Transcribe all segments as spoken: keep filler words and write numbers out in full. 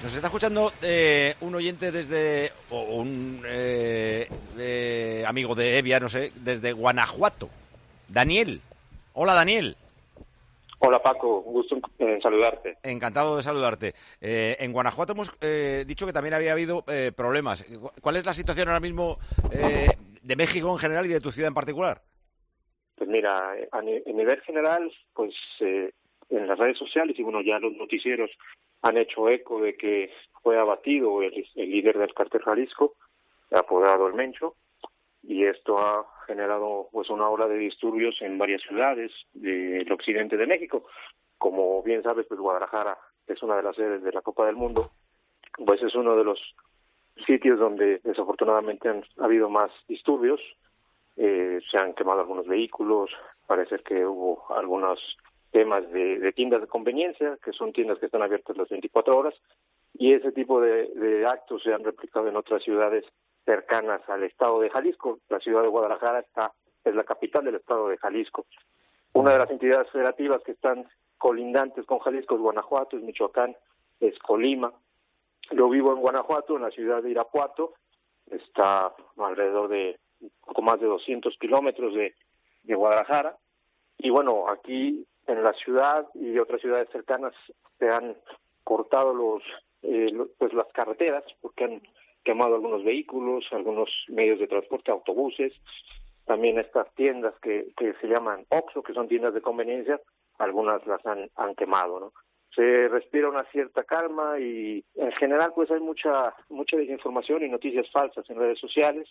Nos está escuchando eh, un oyente desde, o un eh, eh, amigo de Evia, no sé, desde Guanajuato. Daniel. Hola, Daniel. Hola, Paco. Un gusto en saludarte. Encantado de saludarte. Eh, en Guanajuato hemos eh, dicho que también había habido eh, problemas. ¿Cuál es la situación ahora mismo eh, de México en general y de tu ciudad en particular? Pues mira, a, ni- a nivel general, pues eh, en las redes sociales y bueno, ya los noticieros han hecho eco de que fue abatido el, el líder del cártel Jalisco, apodado El Mencho, y esto ha generado pues una ola de disturbios en varias ciudades del occidente de México. Como bien sabes, pues Guadalajara es una de las sedes de la Copa del Mundo, pues es uno de los sitios donde desafortunadamente han habido más disturbios. Eh, se han quemado algunos vehículos, parece que hubo algunos temas de, de tiendas de conveniencia, que son tiendas que están abiertas las veinticuatro horas, y ese tipo de, de actos se han replicado en otras ciudades cercanas al estado de Jalisco. La ciudad de Guadalajara está es la capital del estado de Jalisco. Una de las entidades federativas que están colindantes con Jalisco es Guanajuato, es Michoacán, es Colima. Yo vivo en Guanajuato, en la ciudad de Irapuato, está alrededor de un poco más de doscientos kilómetros de, de Guadalajara. Y bueno, aquí en la ciudad y otras ciudades cercanas se han cortado los, eh, lo- pues las carreteras porque han quemado algunos vehículos, algunos medios de transporte, autobuses, también estas tiendas que, que se llaman Oxxo, que son tiendas de conveniencia, algunas las han, han quemado, ¿no? Se respira una cierta calma y en general pues hay mucha mucha desinformación y noticias falsas en redes sociales.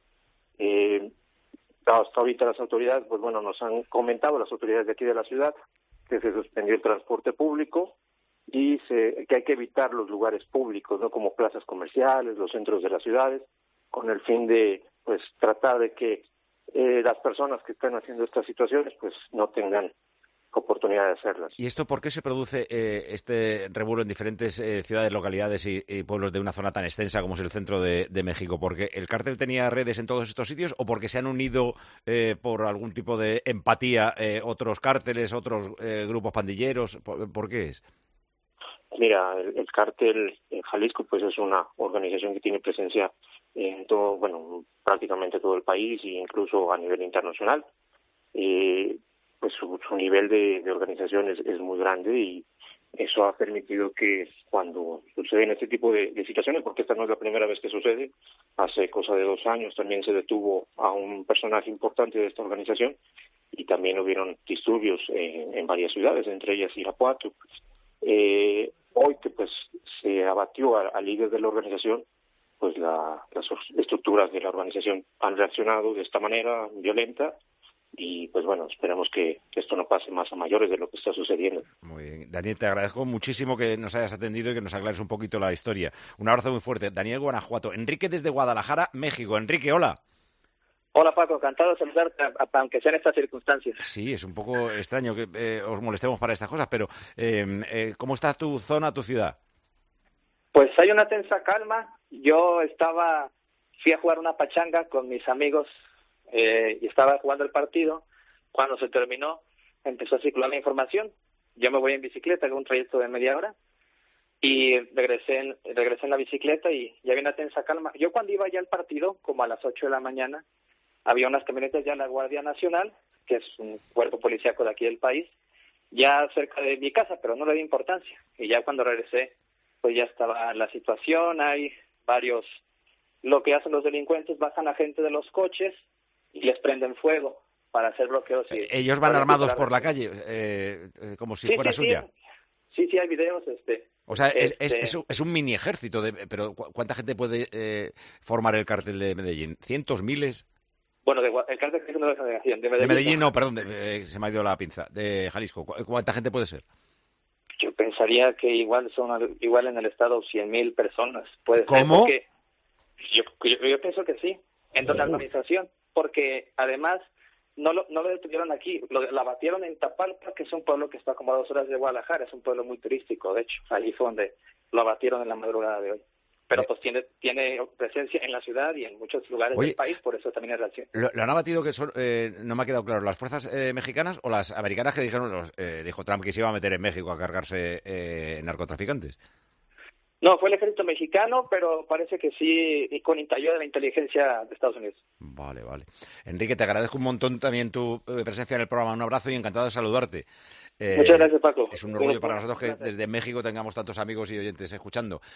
Eh, hasta ahorita las autoridades, pues bueno, nos han comentado, las autoridades de aquí de la ciudad, que se suspendió el transporte público y se, que hay que evitar los lugares públicos, ¿no? Como plazas comerciales, los centros de las ciudades, con el fin de, pues, tratar de que eh, las personas que están haciendo estas situaciones, pues, no tengan oportunidad de hacerlas. ¿Y esto por qué se produce eh, este revuelo en diferentes eh, ciudades, localidades y, y pueblos de una zona tan extensa como es el centro de, de México? ¿Porque el cártel tenía redes en todos estos sitios o porque se han unido eh, por algún tipo de empatía eh, otros cárteles, otros eh, grupos pandilleros? ¿Por, por qué es? Mira, el, el cártel en Jalisco, pues, es una organización que tiene presencia en todo, bueno, prácticamente todo el país e incluso a nivel internacional. Eh, pues su, su nivel de, de organización es, es muy grande y eso ha permitido que cuando suceden este tipo de, de situaciones, porque esta no es la primera vez que sucede, hace cosa de dos años también se detuvo a un personaje importante de esta organización y también hubieron disturbios en, en varias ciudades, entre ellas Irapuato. Eh, hoy que pues se abatió al líder de la organización, pues la, las estructuras de la organización han reaccionado de esta manera violenta. Y pues bueno, esperemos que, que esto no pase más a mayores de lo que está sucediendo. Muy bien. Daniel, te agradezco muchísimo que nos hayas atendido y que nos aclares un poquito la historia. Un abrazo muy fuerte. Daniel, Guanajuato. Enrique desde Guadalajara, México. Enrique, hola. Hola Paco, encantado de saludarte, aunque sea en estas circunstancias. Sí, es un poco extraño que eh, os molestemos para estas cosas, pero eh, eh, ¿cómo está tu zona, tu ciudad? Pues hay una tensa calma. Yo estaba, fui a jugar una pachanga con mis amigos eh, y estaba jugando el partido. Cuando se terminó, empezó a circular la información. Yo me voy en bicicleta, hago un trayecto de media hora, y regresé en, regresé en la bicicleta y ya había una tensa calma. Yo cuando iba ya al partido, como a las ocho de la mañana, había unas camionetas ya de la Guardia Nacional, que es un cuerpo policíaco de aquí del país, ya cerca de mi casa, pero no le di importancia. Y ya cuando regresé, pues ya estaba la situación, hay varios, lo que hacen los delincuentes, bajan a gente de los coches y les prenden fuego para hacer bloqueos. Y, ¿Ellos van armados por la calle, eh, eh, como si sí, fuera sí, suya? Sí. sí, sí, hay videos. Este, o sea, es, este... es, es, un, es un mini ejército, de, pero ¿cuánta gente puede eh, formar el cártel de Medellín? ¿Cientos, miles? Bueno, de, el cártel de Medellín. De Medellín, de Medellín no, perdón, de, eh, se me ha ido la pinza. De Jalisco, ¿cuánta gente puede ser? Yo pensaría que igual son igual en el estado cien mil personas. Puede ¿Cómo? Ser yo, yo, yo pienso que sí, en toda la organización, porque además no lo, no lo detuvieron aquí, lo, la batieron en Tapalpa, que es un pueblo que está como a dos horas de Guadalajara, es un pueblo muy turístico, de hecho, ahí fue donde lo abatieron en la madrugada de hoy. Pero pues tiene tiene presencia en la ciudad y en muchos lugares Oye, del país, por eso también es reacción. ¿Lo, lo han abatido que son, eh, no me ha quedado claro, las fuerzas eh, mexicanas o las americanas que dijeron, los, eh, dijo Trump que se iba a meter en México a cargarse eh, narcotraficantes? No, fue el ejército mexicano, pero parece que sí, y con ayuda de la inteligencia de Estados Unidos. Vale, vale. Enrique, te agradezco un montón también tu eh, presencia en el programa. Un abrazo y encantado de saludarte. Eh, Muchas gracias, Paco. Es un orgullo para nosotros que desde México tengamos tantos amigos y oyentes escuchando.